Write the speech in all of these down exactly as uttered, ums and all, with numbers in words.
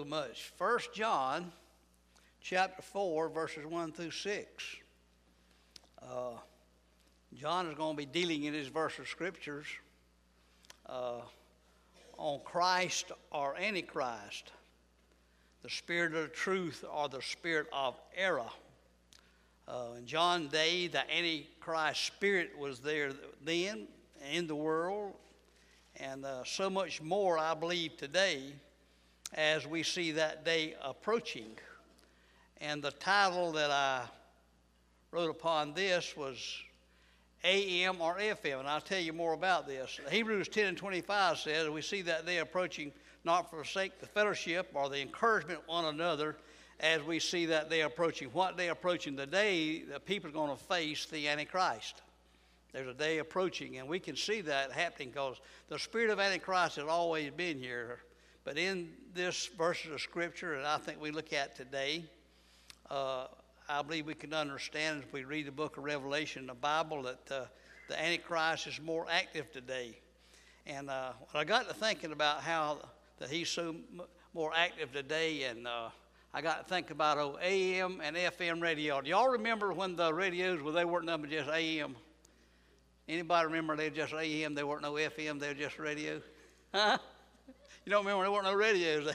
much. First John chapter four, verses one through six. Uh, John is going to be dealing in his verse of scriptures uh, on Christ or Antichrist, the spirit of the truth or the spirit of error. Uh, in John's day, the Antichrist spirit was there then in the world, and uh, so much more, I believe, today as we see that day approaching. And the title that I wrote upon this was A M or F M, and I'll tell you more about this. Hebrews ten and twenty-five says, we see that day approaching, not forsake the fellowship or the encouragement of one another, as we see that day approaching. What day approaching? The day that people are going to face the Antichrist. There's a day approaching, and we can see that happening because the spirit of Antichrist has always been here. But in this verses of Scripture that I think we look at today, uh, I believe we can understand as we read the book of Revelation, the Bible, that uh, the Antichrist is more active today. And uh, when I got to thinking about how that he's so m- more active today, and uh, I got to think about oh, A M and F M radio. Do y'all remember when the radios, well, they weren't nothing but just A M? Anybody remember they were just A M, they weren't no F M, they were just radio? Huh? You don't remember there weren't no radios?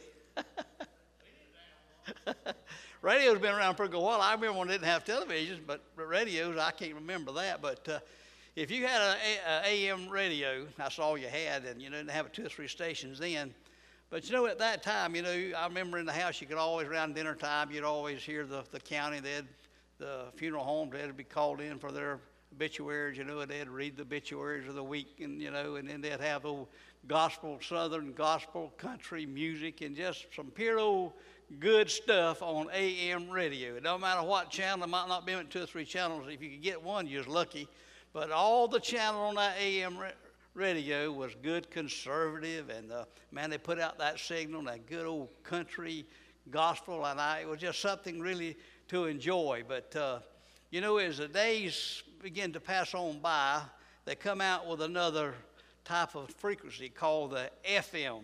Radio's been around for a good while. I remember when they didn't have televisions, but radios, I can't remember that. But uh, if you had an A M radio, that's all you had, and you didn't have two or three stations then. But you know, at that time, you know, I remember in the house, you could always, around dinner time, you'd always hear the, the county, they'd, the funeral homes, they'd be called in for their obituaries, you know, and they'd read the obituaries of the week, and, you know, and then they'd have old gospel, southern gospel, country music, and just some pure old good stuff on A M radio. It don't matter what channel. It might not be two or three channels. If you could get one, you're lucky. But all the channel on that A M radio was good conservative, and uh, man, they put out that signal, that good old country gospel, and I, it was just something really to enjoy. But uh, you know, as the days begin to pass on by, they come out with another type of frequency called the F M.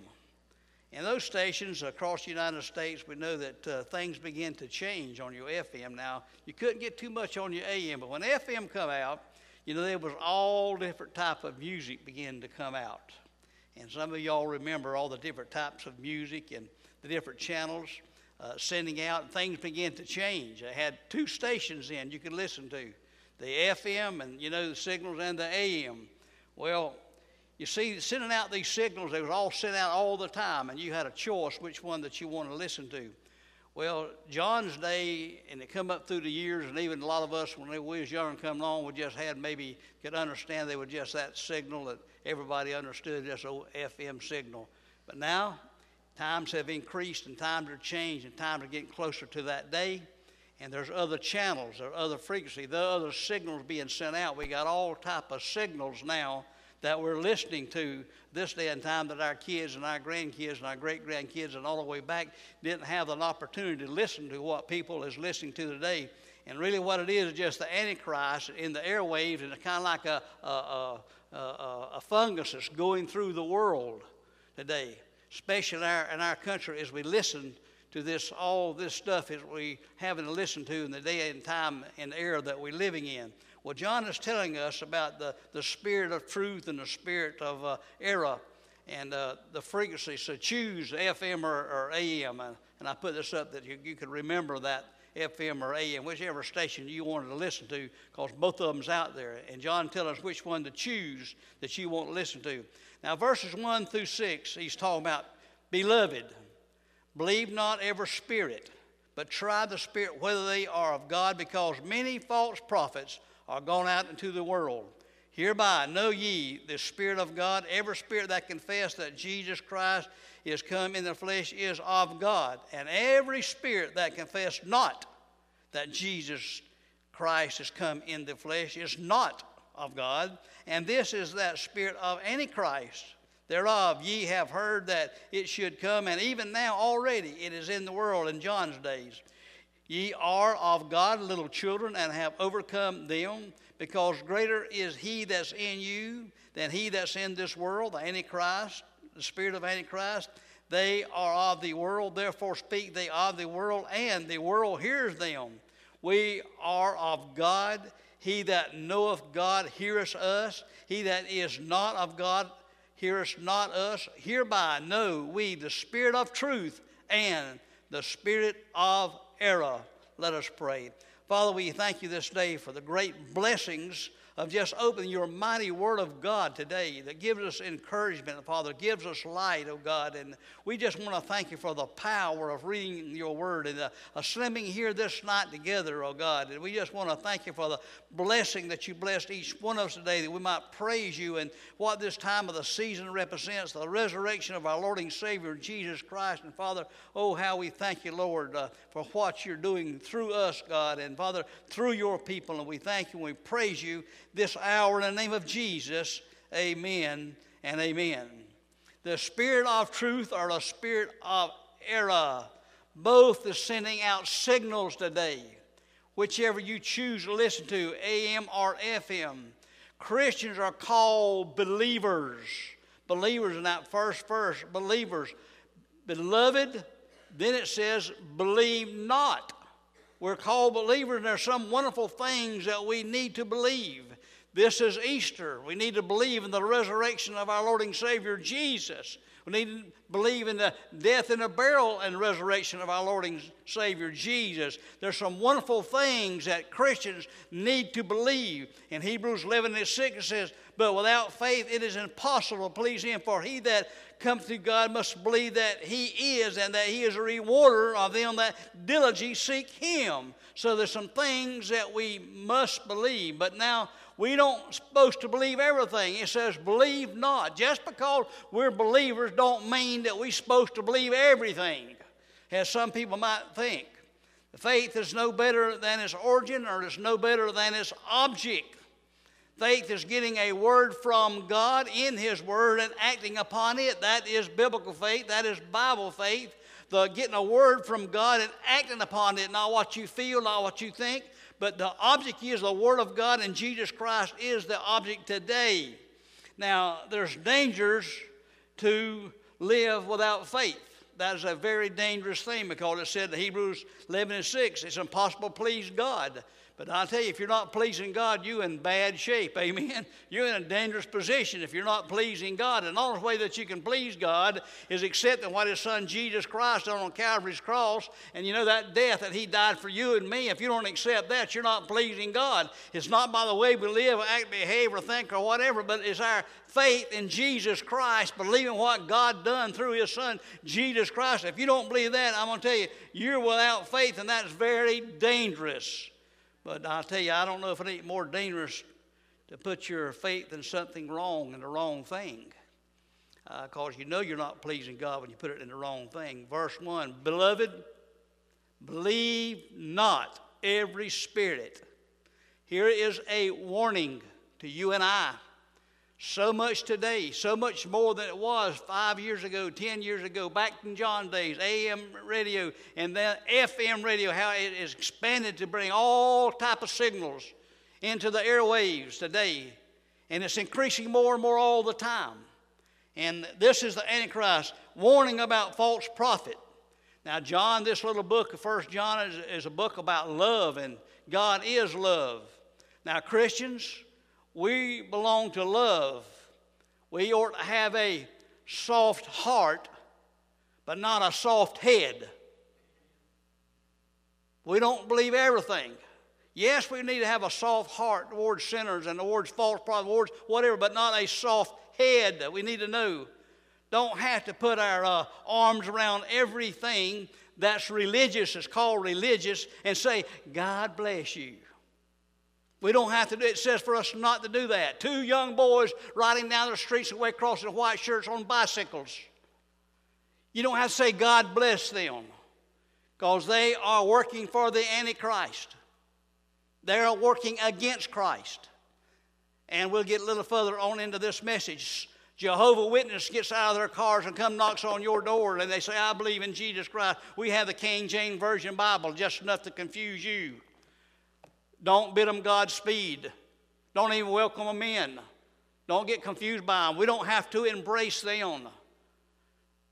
In those stations across the United States, we know that uh, things begin to change on your F M. Now, you couldn't get too much on your A M, but when F M come out, you know, there was all different type of music begin to come out. And some of y'all remember all the different types of music and the different channels uh, sending out, and things began to change. They had two stations in you could listen to, the F M and, you know, the signals, and the A M. Well, you see, sending out these signals, they was all sent out all the time, and you had a choice which one that you want to listen to. Well, John's day, and it come up through the years, and even a lot of us, when we was young and come along, we just had maybe could understand they were just that signal that everybody understood, just old F M signal. But now, times have increased, and times are changed, and times are getting closer to that day. And there's other channels, there are other frequencies, there are other signals being sent out. We got all type of signals now that we're listening to this day and time that our kids and our grandkids and our great-grandkids and all the way back didn't have an opportunity to listen to what people is listening to today. And really what it is is just the Antichrist in the airwaves, and it's kind of like a, a, a, a, a fungus that's going through the world today, especially in our, in our country as we listen to this, all this stuff is we having to listen to in the day and time and era that we're living in. Well, John is telling us about the, the spirit of truth and the spirit of uh, error and uh, the frequency. So choose F M or, or A M. And, and I put this up that you, you could remember that F M or A M, whichever station you wanted to listen to, because both of them's out there. And John tells us which one to choose that you want to listen to. Now, verses one through six, he's talking about, beloved, believe not every spirit, but try the spirit whether they are of God, because many false prophets are gone out into the world. Hereby know ye the Spirit of God. Every spirit that confess that Jesus Christ is come in the flesh is of God. And every spirit that confess not that Jesus Christ is come in the flesh is not of God. And this is that spirit of Antichrist. Thereof ye have heard that it should come, and even now already it is in the world in John's days. Ye are of God little children, and have overcome them, because greater is he that's in you than he that's in this world, the Antichrist, the spirit of Antichrist. They are of the world, therefore speak they of the world, and the world hears them. We are of God. He that knoweth God heareth us. He that is not of God heareth not us. Hereby know we the spirit of truth and the spirit of error. Let us pray. Father, we thank you this day for the great blessings of just opening your mighty word of God today that gives us encouragement, Father, gives us light, oh God. And we just want to thank you for the power of reading your word and uh, assembling here this night together, oh God. And we just want to thank you for the blessing that you blessed each one of us today, that we might praise you and what this time of the season represents, the resurrection of our Lord and Savior, Jesus Christ. And Father, oh, how we thank you, Lord, uh, for what you're doing through us, God, and Father, through your people. And we thank you and we praise you this hour in the name of Jesus. Amen and amen. The spirit of truth or the spirit of error, both is sending out signals today, whichever you choose to listen to, A M or F M. Christians are called believers. Believers in that first verse, believers. Beloved, then it says, believe not. We're called believers, and there's some wonderful things that we need to believe. This is Easter. We need to believe in the resurrection of our Lord and Savior, Jesus. We need to believe in the death and the burial and resurrection of our Lord and Savior, Jesus. There's some wonderful things that Christians need to believe. In Hebrews eleven and six it says, but without faith it is impossible to please him, for he that cometh to God must believe that he is, and that he is a rewarder of them that diligently seek him. So there's some things that we must believe. But now, we don't supposed to believe everything. It says, believe not. Just because we're believers don't mean that we're supposed to believe everything, as some people might think. The faith is no better than its origin, or it's no better than its object. Faith is getting a word from God in his word and acting upon it. That is biblical faith. That is Bible faith. The getting a word from God and acting upon it, not what you feel, not what you think, but the object is the Word of God, and Jesus Christ is the object today. Now, there's dangers to live without faith. That is a very dangerous thing, because it said in Hebrews eleven and six, it's impossible to please God. But I'll tell you, if you're not pleasing God, you're in bad shape, amen? You're in a dangerous position if you're not pleasing God. And the only way that you can please God is accepting what his son Jesus Christ done on Calvary's cross. And you know that death that he died for you and me, if you don't accept that, you're not pleasing God. It's not by the way we live, act, behave, or think, or whatever, but it's our faith in Jesus Christ, believing what God done through his son Jesus Christ. If you don't believe that, I'm going to tell you, you're without faith, and that's very dangerous. But I'll tell you, I don't know if it ain't more dangerous to put your faith in something wrong and the wrong thing. Because uh, you know you're not pleasing God when you put it in the wrong thing. Verse one, beloved, believe not every spirit. Here is a warning to you and I. So much today, so much more than it was five years ago, ten years ago, back in John's days, A M radio and then F M radio, how it is expanded to bring all type of signals into the airwaves today. And it's increasing more and more all the time. And this is the Antichrist warning about false prophet. Now, John, this little book of First John is, is a book about love, and God is love. Now, Christians, we belong to love. We ought to have a soft heart, but not a soft head. We don't believe everything. Yes, we need to have a soft heart towards sinners and towards false prophets, towards whatever, but not a soft head. We need to know. Don't have to put our uh, arms around everything that's religious, it's called religious, and say, God bless you. We don't have to do it. It says for us not to do that. Two young boys riding down the streets away across in white shirts on bicycles. You don't have to say God bless them, because they are working for the Antichrist. They are working against Christ. And we'll get a little further on into this message. Jehovah's Witness gets out of their cars and come knocks on your door, and they say, I believe in Jesus Christ. We have the King James Version Bible, just enough to confuse you. Don't bid them Godspeed. Don't even welcome them in. Don't get confused by them. We don't have to embrace them.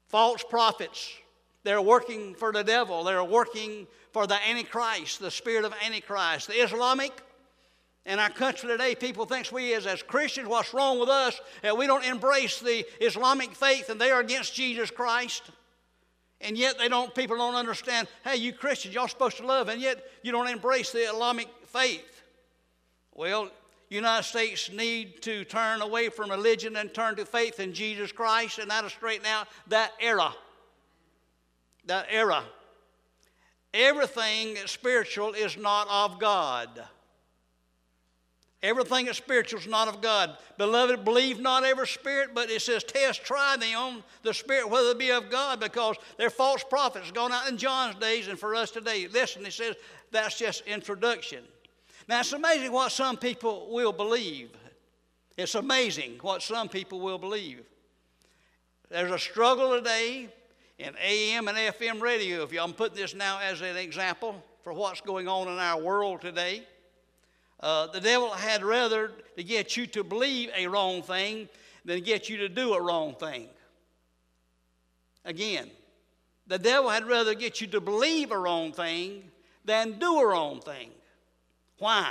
false prophets. They're working for the devil. They're working for the Antichrist, the spirit of Antichrist. The Islamic, in our country today, people think we as, as Christians, what's wrong with us? That we don't embrace the Islamic faith and they are against Jesus Christ. And yet they don't, people don't understand, hey, you Christians, y'all supposed to love, and yet you don't embrace the Islamic faith. Well, United States need to turn away from religion and turn to faith in Jesus Christ, and that'll straighten out that era. That era. Everything that's spiritual is not of God. Everything that's spiritual is not of God. Beloved, believe not every spirit, but it says test, try them, the spirit, whether it be of God, because they're false prophets gone out in John's days and for us today. Listen, it says that's just introduction. Now, it's amazing what some people will believe. It's amazing what some people will believe. There's a struggle today in A M and F M radio. If I'm putting this now as an example for what's going on in our world today. Uh, the devil had rather to get you to believe a wrong thing than get you to do a wrong thing. Again, the devil had rather get you to believe a wrong thing than do a wrong thing. Why?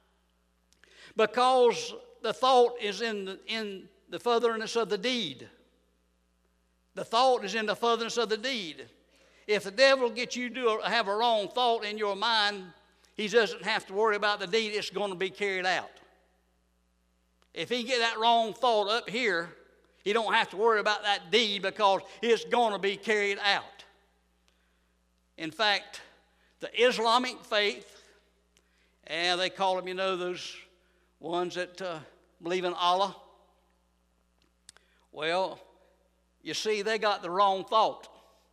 Because the thought is in the, in the furtherance of the deed. The thought is in the furtherance of the deed. If the devil gets you to have a wrong thought in your mind, he doesn't have to worry about the deed. It's going to be carried out. If he get that wrong thought up here, he don't have to worry about that deed because it's going to be carried out. In fact, the Islamic faith, and they call them, you know, those ones that uh, believe in Allah. Well, you see, they got the wrong thought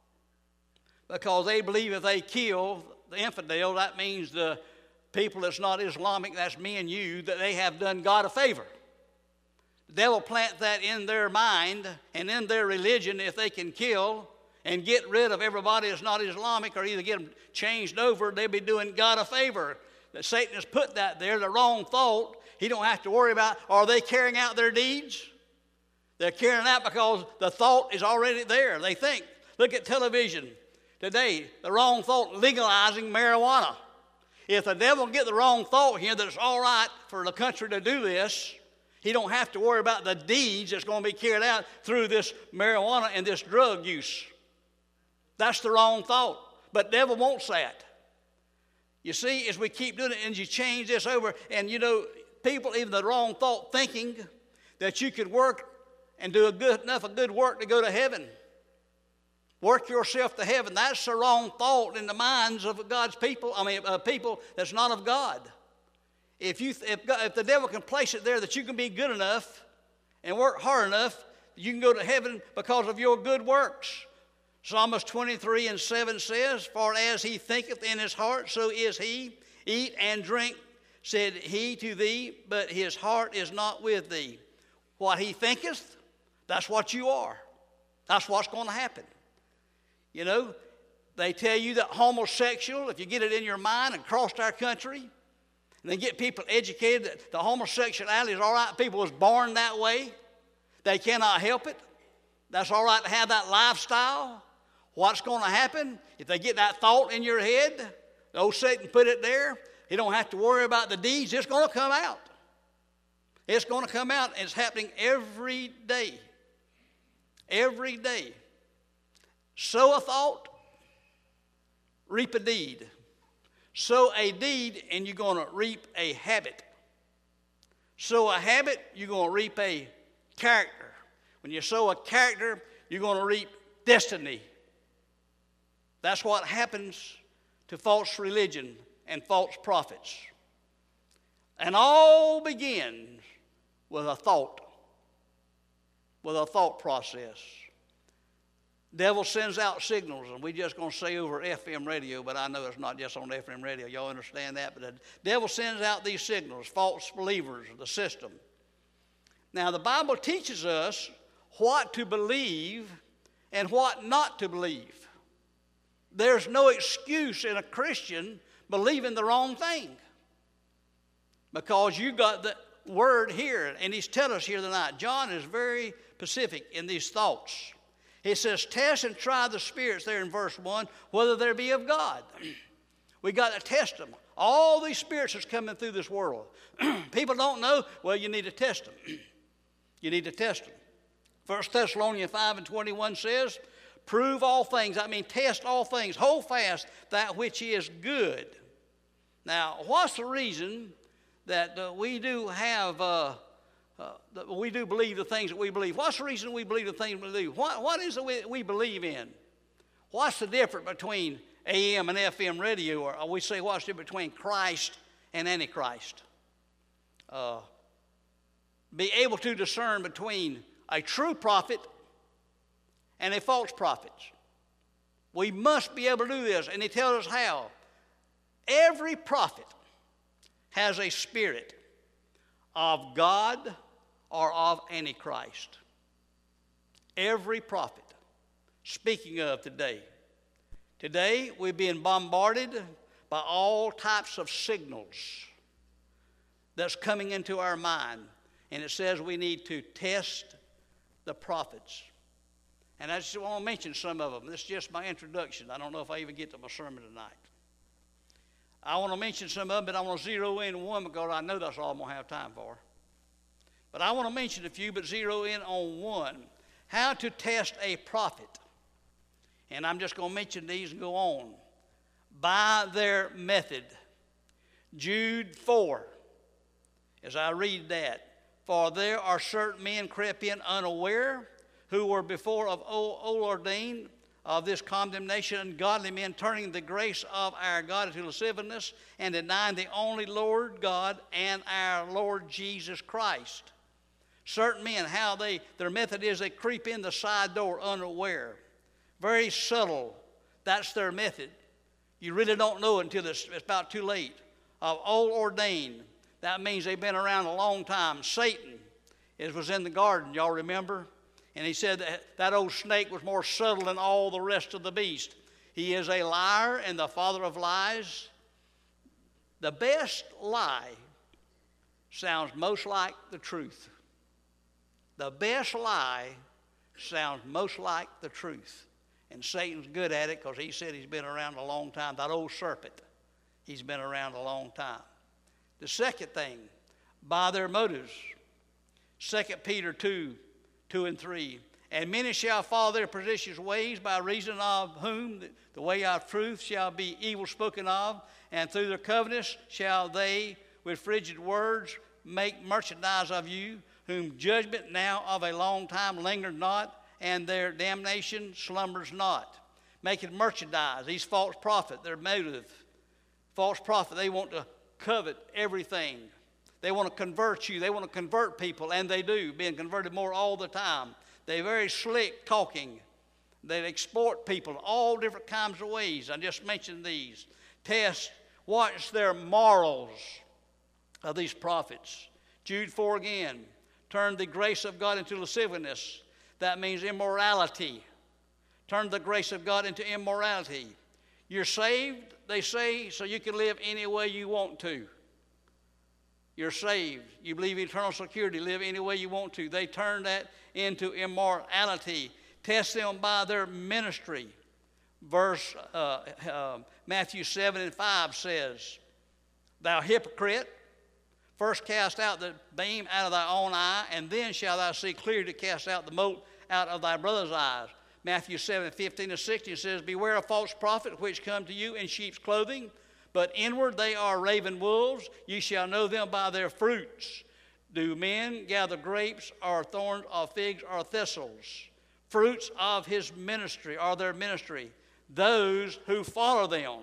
because they believe if they kill the infidel, that means the people that's not Islamic, that's me and you, that they have done God a favor. The devil plant that in their mind and in their religion. If they can kill and get rid of everybody that's not Islamic or either get them changed over, they'll be doing God a favor. That Satan has put that there, the wrong thought. He don't have to worry about, are they carrying out their deeds? They're carrying out because the thought is already there. They think, look at television. Today, the wrong thought, legalizing marijuana. If the devil get the wrong thought here that it's all right for the country to do this, he don't have to worry about the deeds that's going to be carried out through this marijuana and this drug use. That's the wrong thought. But the devil wants that. You see, as we keep doing it and you change this over, and you know, people, even the wrong thought, thinking that you could work and do a good enough of good work to go to heaven. Work yourself to heaven. That's the wrong thought in the minds of God's people. I mean, uh, people that's not of God. If you, if, God, if the devil can place it there that you can be good enough and work hard enough, you can go to heaven because of your good works. Psalms twenty-three and seven says, "For as he thinketh in his heart, so is he. Eat and drink, said he to thee, but his heart is not with thee." What he thinketh, that's what you are. That's what's going to happen. You know, they tell you that homosexual, if you get it in your mind across our country, and they get people educated that the homosexuality is all right, people was born that way, they cannot help it. That's all right to have that lifestyle. What's going to happen if they get that thought in your head? The old Satan put it there. You don't have to worry about the deeds. It's going to come out. It's going to come out. And it's happening every day. Every day. Sow a thought, reap a deed. Sow a deed, and you're going to reap a habit. Sow a habit, you're going to reap a character. When you sow a character, you're going to reap destiny. That's what happens to false religion and false prophets. And all begins with a thought, with a thought process. Devil sends out signals, and we're just going to say over F M radio, but I know it's not just on F M radio. Y'all understand that? But the devil sends out these signals, false believers, the system. Now, the Bible teaches us what to believe and what not to believe. There's no excuse in a Christian believing the wrong thing, because you got the word here, and he's telling us here tonight. John is very specific in these thoughts. It says, test and try the spirits there in verse one, whether they be of God. We got to test them. All these spirits that's coming through this world. People don't know. Well, you need to test them. You need to test them. First Thessalonians five and twenty-one says, prove all things. I mean, test all things. Hold fast that which is good. Now, what's the reason that uh, we do have, uh, uh, that we do believe the things that we believe? What's the reason we believe the things we believe? What, what is it we, we believe in? What's the difference between A M and F M radio? Or we say what's the difference between Christ and Antichrist? Uh, be able to discern between a true prophet and a false prophet. We must be able to do this, and he tells us how. Every prophet has a spirit of God or of Antichrist. Every prophet. Speaking of today. Today, we're being bombarded by all types of signals that's coming into our mind. And it says we need to test the prophets. And I just want to mention some of them. This is just my introduction. I don't know if I even get to my sermon tonight. I want to mention some of them, but I want to zero in on one because I know that's all I'm going to have time for. But I want to mention a few, but zero in on one. How to test a prophet. And I'm just going to mention these and go on. By their method. Jude four, as I read that. For there are certain men crept in unaware, who were before of old ordained of this condemnation, ungodly men, turning the grace of our God into lasciviousness, and denying the only Lord God and our Lord Jesus Christ. Certain men, how they, their method is they creep in the side door unaware. Very subtle. That's their method. You really don't know it until it's, it's about too late. Of old ordained. That means they've been around a long time. Satan is, was in the garden, y'all remember? And he said that, that old snake was more subtle than all the rest of the beast. He is a liar and the father of lies. The best lie sounds most like the truth. The best lie sounds most like the truth. And Satan's good at it because he said he's been around a long time. That old serpent, he's been around a long time. The second thing, by their motives. Second Peter two, two and three. And many shall follow their pernicious ways, by reason of whom the, the way of truth shall be evil spoken of, and through their covetousness shall they with frigid words make merchandise of you, whom judgment now of a long time lingered not, and their damnation slumbers not. Making merchandise, these false prophets, their motive. False prophet, they want to covet everything. They want to convert you. They want to convert people, and they do, being converted more all the time. They're very slick talking. They export people all different kinds of ways. I just mentioned these. Test, watch their morals of these prophets. Jude four again. Turn the grace of God into lasciviousness. That means immorality. Turn the grace of God into immorality. You're saved, they say, so you can live any way you want to. You're saved. You believe in eternal security, live any way you want to. They turn that into immorality. Test them by their ministry. Verse uh, uh, Matthew seven and five says, Thou hypocrite, first cast out the beam out of thy own eye, and then shalt thou see clearly to cast out the mote out of thy brother's eyes. Matthew seven, fifteen and sixteen says, Beware of false prophets which come to you in sheep's clothing, but inward they are raven wolves. Ye shall know them by their fruits. Do men gather grapes or thorns or figs or thistles? Fruits of his ministry or their ministry. Those who follow them.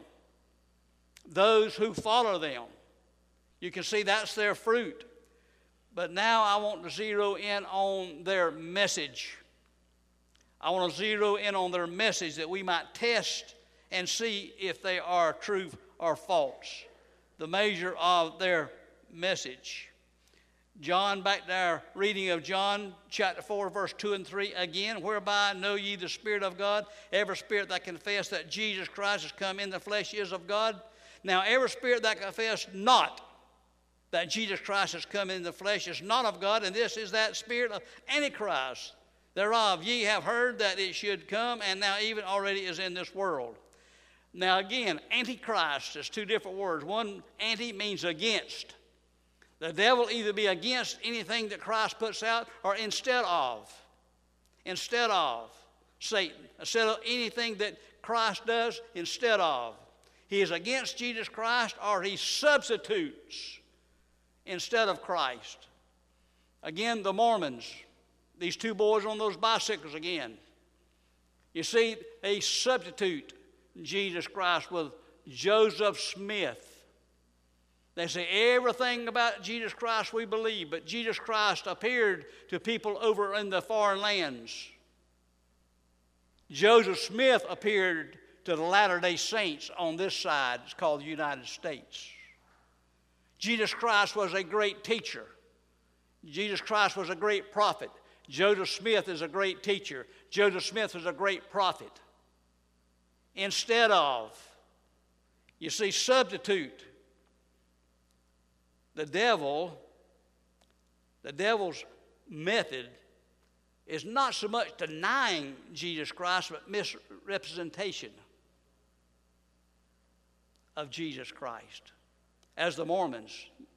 Those who follow them. You can see that's their fruit. But now I want to zero in on their message. I want to zero in on their message that we might test and see if they are true or false. The measure of their message. John, back to our reading of John chapter four, verse two and three again. Whereby know ye the Spirit of God? Every spirit that confess that Jesus Christ has come in the flesh is of God. Now every spirit that confess not that Jesus Christ has come in the flesh is not of God, and this is that spirit of Antichrist, thereof ye have heard that it should come, and now even already is in this world. Now again, antichrist is two different words. One, anti means against. The devil either be against anything that Christ puts out or instead of. Instead of Satan. Instead of anything that Christ does, instead of. He is against Jesus Christ, or he substitutes instead of Christ. Again, the Mormons, these two boys on those bicycles again. You see, they substitute Jesus Christ with Joseph Smith. They say everything about Jesus Christ we believe, but Jesus Christ appeared to people over in the foreign lands. Joseph Smith appeared to the Latter-day Saints on this side. It's called the United States. Jesus Christ was a great teacher. Jesus Christ was a great prophet. Joseph Smith is a great teacher. Joseph Smith is a great prophet. Instead of, you see, substitute. The devil, the devil's method is not so much denying Jesus Christ, but misrepresentation of Jesus Christ. As the Mormons.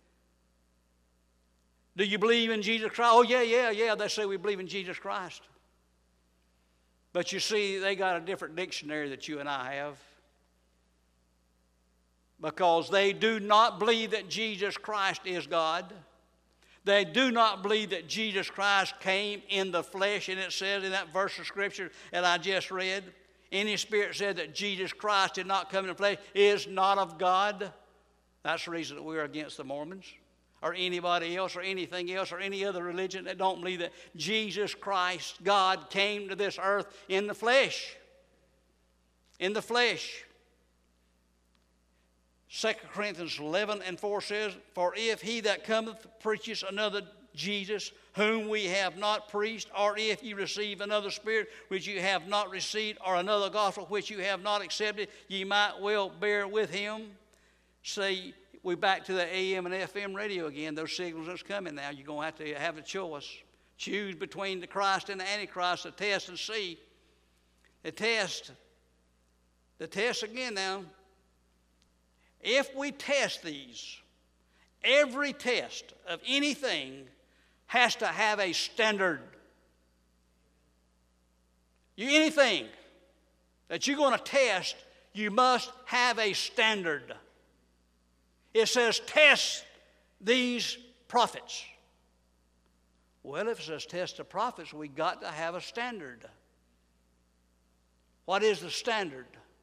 Do you believe in Jesus Christ? Oh, yeah, yeah, yeah. They say we believe in Jesus Christ. But you see, they got a different dictionary that you and I have. Because they do not believe that Jesus Christ is God. They do not believe that Jesus Christ came in the flesh. And it says in that verse of Scripture that I just read, any spirit said that Jesus Christ did not come in the flesh is not of God. That's the reason that we're against the Mormons or anybody else or anything else or any other religion that don't believe that Jesus Christ, God, came to this earth in the flesh. In the flesh. Second Corinthians eleven and four says, for if he that cometh preaches another Jesus, whom we have not preached, or if you receive another spirit which you have not received, or another gospel which you have not accepted, ye might well bear with him. See, we're back to the A M and F M radio again. Those signals that's coming now. You're going to have to have a choice. Choose between the Christ and the Antichrist to test and see. The test. The test again now. If we test these, every test of anything has to have a standard. You, anything that you're going to test, you must have a standard. It says, test these prophets. Well, if it says test the prophets, we got to have a standard. What is the standard?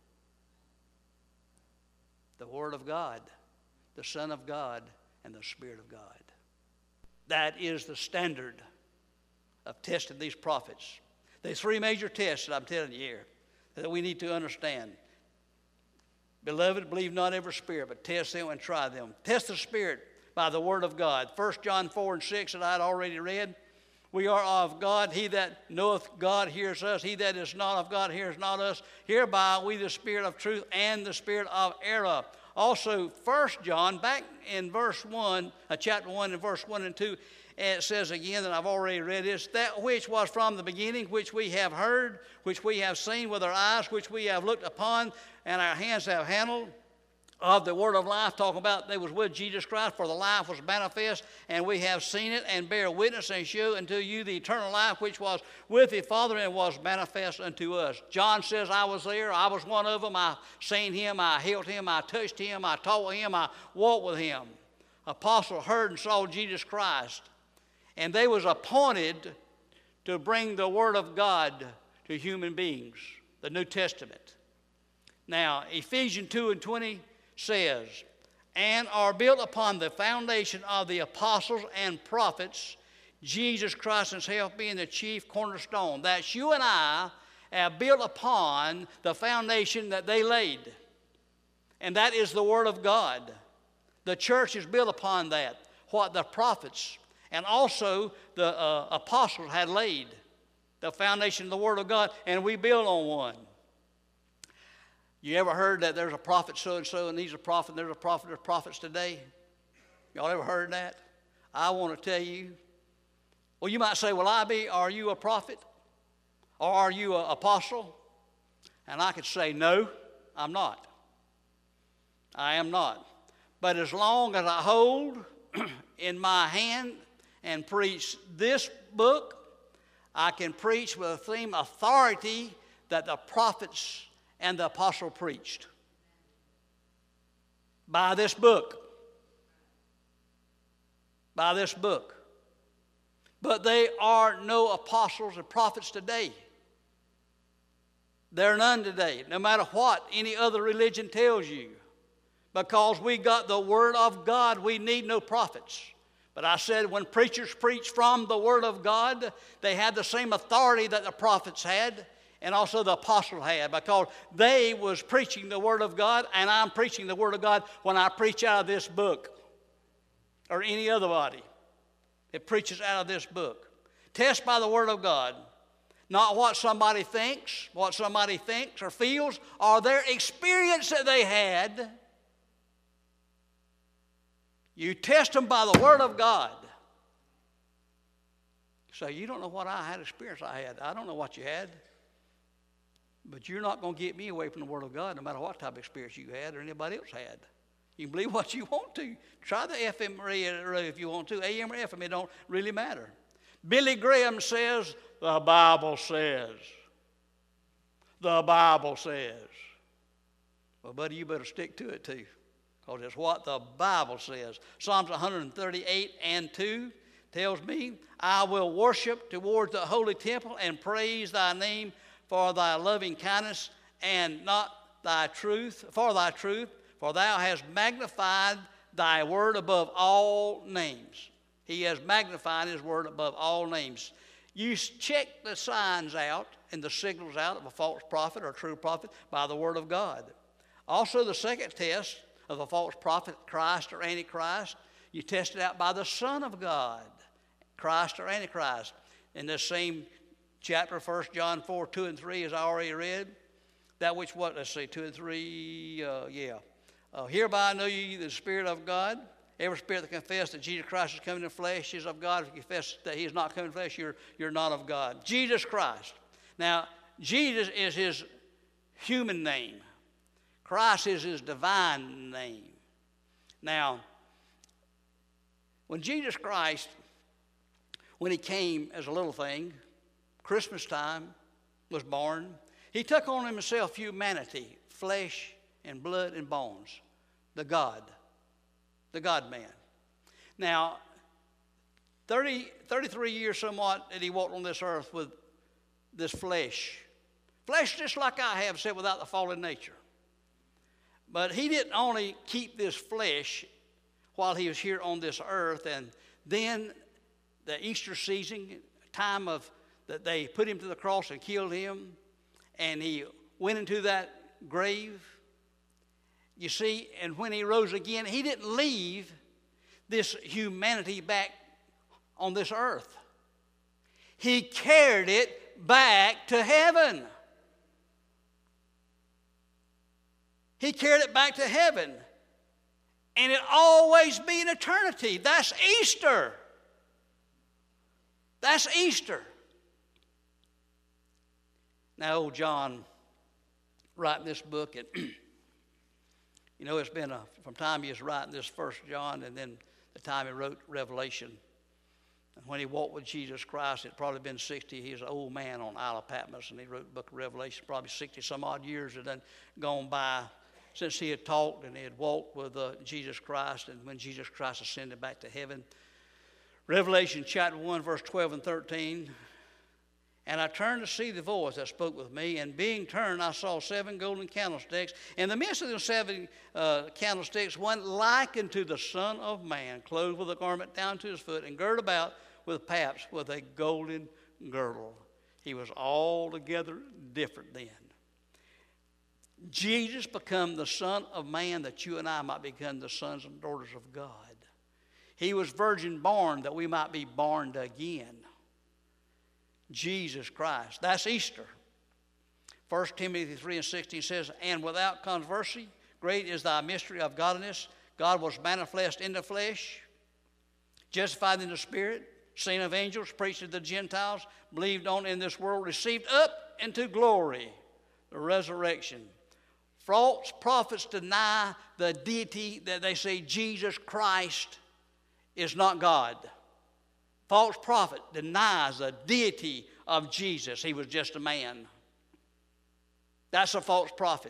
The Word of God, the Son of God, and the Spirit of God. That is the standard of testing these prophets. There's three major tests that I'm telling you here that we need to understand. Beloved, believe not every spirit, but test them and try them. Test the Spirit by the Word of God. First John four and six that I had already read. We are of God. He that knoweth God hears us. He that is not of God hears not us. Hereby we the Spirit of truth and the Spirit of error. Also, First John, back in verse one, uh, chapter one and verse one and two, it says again that I've already read this, that which was from the beginning, which we have heard, which we have seen with our eyes, which we have looked upon, and our hands have handled, of the word of life, talking about they was with Jesus Christ, for the life was manifest, and we have seen it, and bear witness, and show unto you the eternal life which was with the Father, and was manifest unto us. John says, I was there, I was one of them, I seen him, I held him, I touched him, I taught him, I walked with him. Apostle heard and saw Jesus Christ, and they was appointed to bring the word of God to human beings, the New Testament. Now, Ephesians two and twenty says, and are built upon the foundation of the apostles and prophets, Jesus Christ himself being the chief cornerstone. That's you and I have built upon the foundation that they laid. And that is the Word of God. The church is built upon that, what the prophets and also the uh, apostles had laid, the foundation of the Word of God, and we build on one. You ever heard that there's a prophet so-and-so, and he's a prophet, and there's a prophet, there's prophets today? Y'all ever heard that? I want to tell you. Well, you might say, well, I be, are you a prophet? Or are you an apostle? And I could say, no, I'm not. I am not. But as long as I hold in my hand and preach this book, I can preach with the same authority that the prophets and the apostle preached. By this book. By this book. But they are no apostles and prophets today. There are none today, no matter what any other religion tells you. Because we got the Word of God, we need no prophets. But I said when preachers preach from the Word of God, they had the same authority that the prophets had and also the apostle had, because they was preaching the Word of God, and I'm preaching the Word of God when I preach out of this book or any other body. It preaches out of this book. Test by the Word of God. Not what somebody thinks, what somebody thinks or feels, or their experience that they had. You test them by the Word of God. So you don't know what I had experience I had. I don't know what you had. But you're not going to get me away from the Word of God no matter what type of experience you had or anybody else had. You can believe what you want to. Try the F M radio if you want to. A M or F M, it don't really matter. Billy Graham says, the Bible says. The Bible says. Well, buddy, you better stick to it too, because it's what the Bible says. Psalms one thirty-eight and two tells me, I will worship towards the holy temple and praise thy name for thy loving kindness and not thy truth, for thy truth, for thou hast magnified thy word above all names. He has magnified his word above all names. You check the signs out and the signals out of a false prophet or true prophet by the word of God. Also, the second test of a false prophet, Christ or Antichrist, you test it out by the Son of God, Christ or Antichrist. In this same chapter, First John four, two and three, as I already read, that which what, let's see, two and three, uh, yeah. Uh, Hereby know ye the Spirit of God. Every spirit that confesses that Jesus Christ is coming in the flesh is of God. If you confess that he is not coming in the flesh, you're, you're not of God. Jesus Christ. Now, Jesus is his human name. Christ is his divine name. Now, when Jesus Christ, when he came as a little thing, Christmas time, was born, he took on himself humanity, flesh and blood and bones, the God. The God-man. Now, thirty, thirty-three years somewhat that he walked on this earth with this flesh. Flesh just like I have, said, without the fallen nature. But he didn't only keep this flesh while he was here on this earth, and then the Easter season, time of that they put him to the cross and killed him, and he went into that grave. You see, and when he rose again, he didn't leave this humanity back on this earth. He carried it back to heaven. He carried it back to heaven. And it'll always be in eternity. That's Easter. That's Easter. Now, old John, writing this book, and you know, it's been a, from time he was writing this First John and then the time he wrote Revelation. And when he walked with Jesus Christ, it's probably been sixty. He was an old man on Isle of Patmos, and he wrote the book of Revelation. Probably sixty some odd years had done gone by since he had talked and he had walked with uh, Jesus Christ, and when Jesus Christ ascended back to heaven. Revelation chapter one, verse twelve and thirteen. And I turned to see the voice that spoke with me, and being turned, I saw seven golden candlesticks. In the midst of the seven uh, candlesticks, one likened to the Son of Man, clothed with a garment down to his foot, and girded about with paps with a golden girdle. He was altogether different then. Jesus became the Son of Man that you and I might become the sons and daughters of God. He was virgin born that we might be born again. Jesus Christ. That's Easter. First Timothy three and sixteen says, and without controversy, great is thy mystery of godliness. God was manifest in the flesh, justified in the spirit, seen of angels, preached to the Gentiles, believed on in this world, received up into glory, the resurrection. False prophets deny the deity, that they say Jesus Christ is not God. False prophet denies the deity of Jesus. He was just a man. That's a false prophet.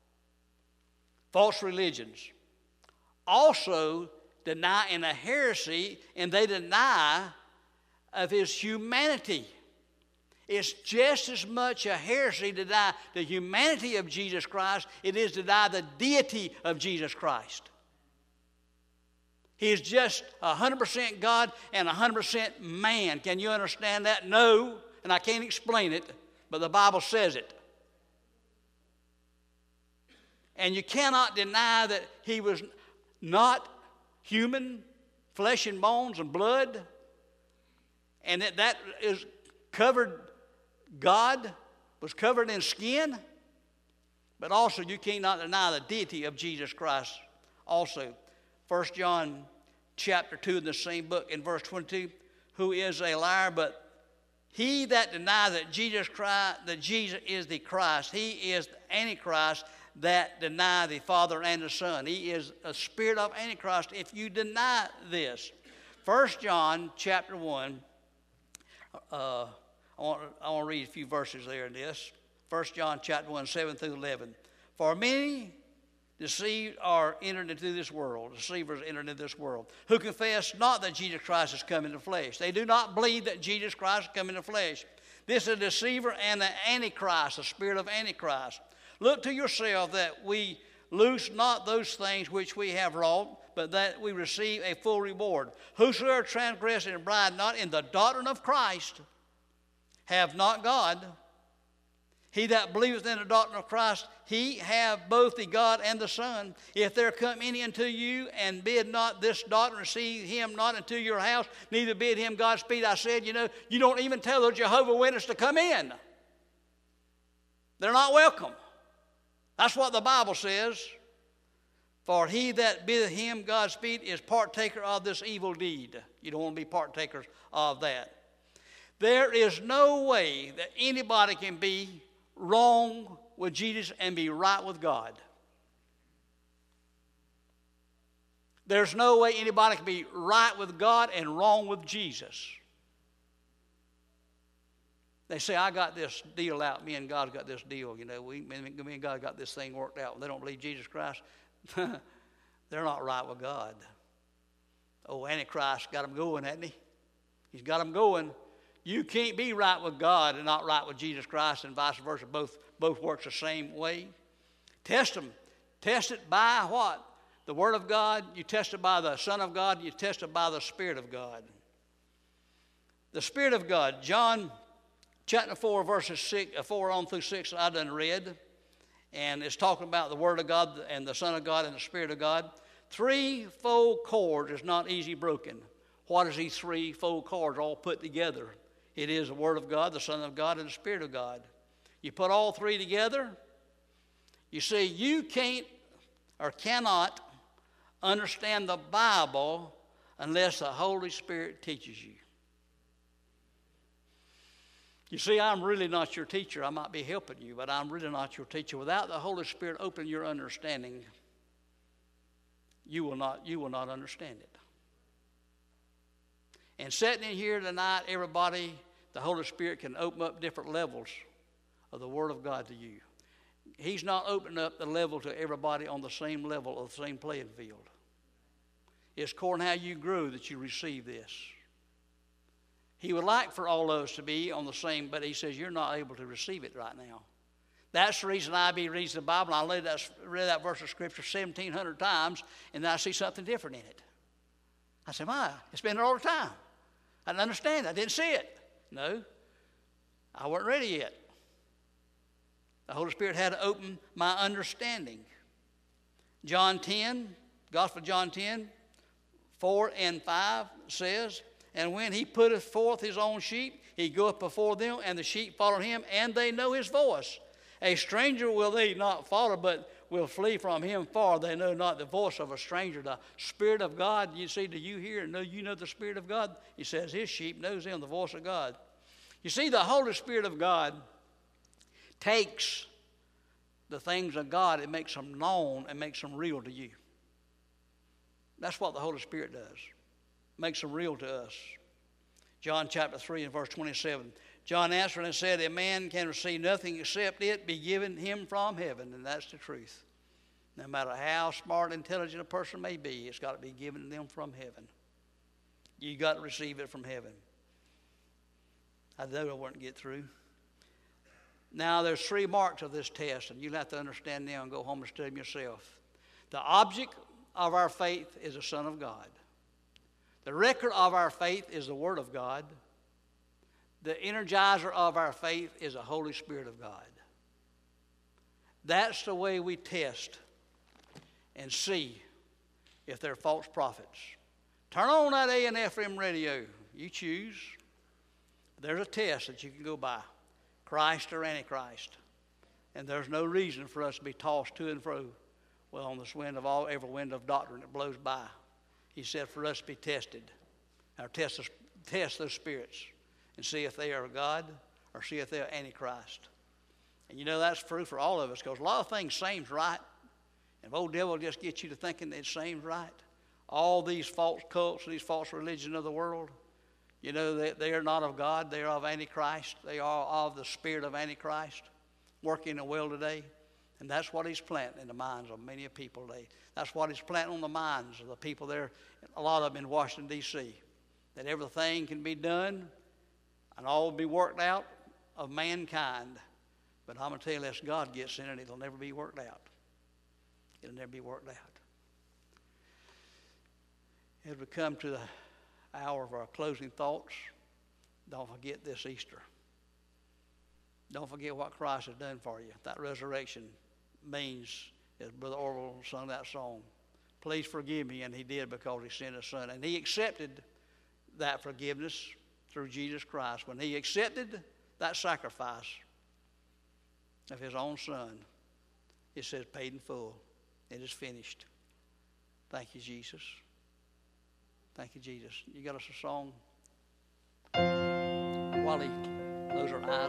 False religions also deny in a heresy, and they deny of his humanity. It's just as much a heresy to deny the humanity of Jesus Christ it is to deny the deity of Jesus Christ. He is just one hundred percent God and one hundred percent man. Can you understand that? No, and I can't explain it, but the Bible says it. And you cannot deny that he was not human, flesh and bones and blood, and that that is covered, God was covered in skin, but also you cannot deny the deity of Jesus Christ also. First John chapter two in the same book in verse twenty-two, who is a liar, but he that denies that Jesus Christ, that Jesus is the Christ, he is the Antichrist that deny the Father and the Son. He is a spirit of Antichrist if you deny this. First John chapter one, uh, I want, I want to read a few verses there in this. First John chapter one, seven through eleven. For many deceived are entered into this world, deceivers entered into this world, who confess not that Jesus Christ has come in the flesh. They do not believe that Jesus Christ has come in the flesh. This is a deceiver and an Antichrist, a spirit of Antichrist. Look to yourself that we loose not those things which we have wrought, but that we receive a full reward. Whosoever transgresseth and abide not in the doctrine of Christ have not God. He that believeth in the doctrine of Christ, he have both the God and the Son. If there come any unto you, and bid not this doctrine, receive him not into your house, neither bid him Godspeed. I said, you know, you don't even tell the Jehovah's Witnesses to come in. They're not welcome. That's what the Bible says. For he that biddeth him Godspeed is partaker of this evil deed. You don't want to be partakers of that. There is no way that anybody can be wrong with Jesus and be right with God. There's no way anybody can be right with God and wrong with Jesus. They say, I got this deal out. Me and God got this deal. You know, we, me and God got this thing worked out. They don't believe Jesus Christ. They're not right with God. Oh, Antichrist got them going, hasn't he? He's got them going. You can't be right with God and not right with Jesus Christ, and vice versa. Both, both works the same way. Test them. Test it by what? The Word of God. You test it by the Son of God. You test it by the Spirit of God. The Spirit of God. John chapter four, verses six, four on through six, I done read. And it's talking about the Word of God and the Son of God and the Spirit of God. Threefold cord is not easy broken. What is these threefold cords all put together? It is the Word of God, the Son of God, and the Spirit of God. You put all three together, you see, you can't or cannot understand the Bible unless the Holy Spirit teaches you. You see, I'm really not your teacher. I might be helping you, but I'm really not your teacher. Without the Holy Spirit opening your understanding, you will not, you will not understand it. And sitting in here tonight, everybody, the Holy Spirit can open up different levels of the Word of God to you. He's not opening up the level to everybody on the same level of the same playing field. It's according to how you grow that you receive this. He would like for all of us to be on the same, but he says you're not able to receive it right now. That's the reason I be reading the Bible. I read that, read that verse of Scripture seventeen hundred times, and then I see something different in it. I said, my, it's been there all the time. I didn't understand it. I didn't see it. No, I wasn't ready yet. The Holy Spirit had to open my understanding. John ten, Gospel of John ten, four and five says, and when he putteth forth his own sheep, he goeth before them, and the sheep follow him, and they know his voice. A stranger will they not follow, but will flee from him, for they know not the voice of a stranger. The Spirit of God, you see, do you hear and know you know the Spirit of God? He says his sheep knows him, the voice of God. You see, the Holy Spirit of God takes the things of God and makes them known and makes them real to you. That's what the Holy Spirit does. Makes them real to us. John chapter three and verse twenty-seven. John answered and said, a man can receive nothing except it be given him from heaven. And that's the truth. No matter how smart, intelligent a person may be, it's got to be given to them from heaven. You got to receive it from heaven. I know I wouldn't get through. Now, there's three marks of this test, and you'll have to understand now and go home and study them yourself. The object of our faith is the Son of God. The record of our faith is the Word of God. The energizer of our faith is the Holy Spirit of God. That's the way we test and see if they're false prophets. Turn on that A and F M radio. You choose. There's a test that you can go by. Christ or Antichrist. And there's no reason for us to be tossed to and fro. Well, on this wind of all, every wind of doctrine that blows by. He said for us to be tested. Or test, test those spirits. And see if they are God or see if they are Antichrist. And you know that's true for all of us because a lot of things seems right. And the old devil just gets you to thinking that it seems right. All these false cults, these false religions of the world, you know, they, they are not of God. They are of Antichrist. They are of the spirit of Antichrist working the world today. And that's what he's planting in the minds of many people today. That's what he's planting on the minds of the people there, a lot of them in Washington, D C That everything can be done and all will be worked out of mankind. But I'm going to tell you, unless God gets in it, it'll never be worked out. It'll never be worked out. As we come to the hour of our closing thoughts, don't forget this Easter. Don't forget what Christ has done for you. That resurrection means, as Brother Orville sung that song, please forgive me, and he did because he sent his son. And he accepted that forgiveness through Jesus Christ. When he accepted that sacrifice of his own son, it says paid in full. It is finished. Thank you, Jesus. Thank you, Jesus. You got us a song? While he closes our eyes.